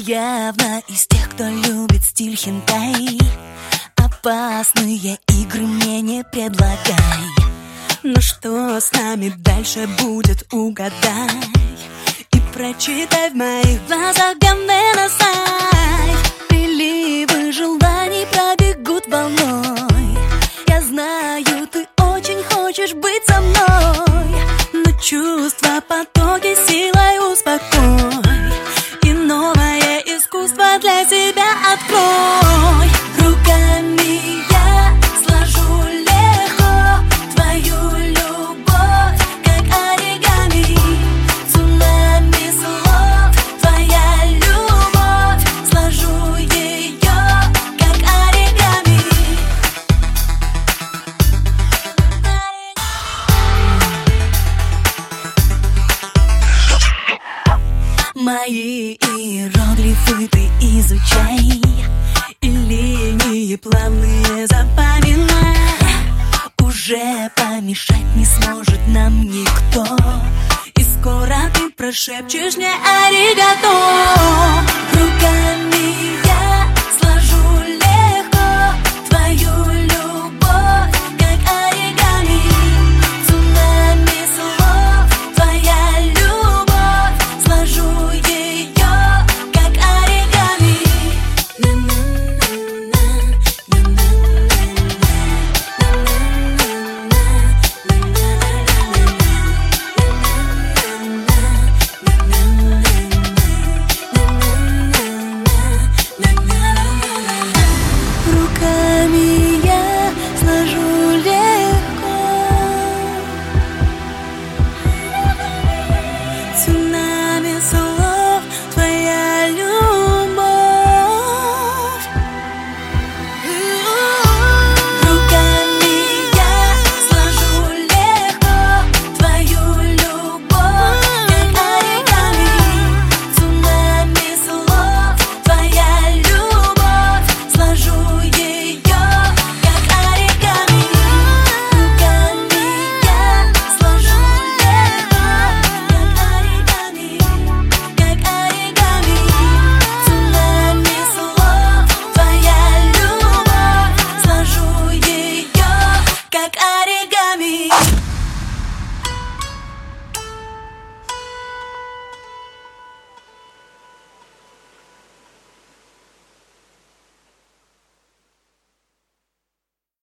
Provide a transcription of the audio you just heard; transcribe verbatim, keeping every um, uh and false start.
явно из тех, кто любит стиль хентай. Опасные игры мне не предлагай. Но что с нами дальше будет, угадай и прочитай в моих глазах гамненасай. Приливы желаний пробегут волной. Я знаю, ты очень хочешь быть со мной, но чувства потоки силой успокой и новое искусство для себя открой. Руками я сложу легко твою любовь, как оригами. Цунами слов, твоя любовь, сложу ее, как оригами. Мои иероглифы ты изучай, и линии плавные запоминай. Уже помешать не сможет нам никто, и скоро ты прошепчешь мне аригато. Руками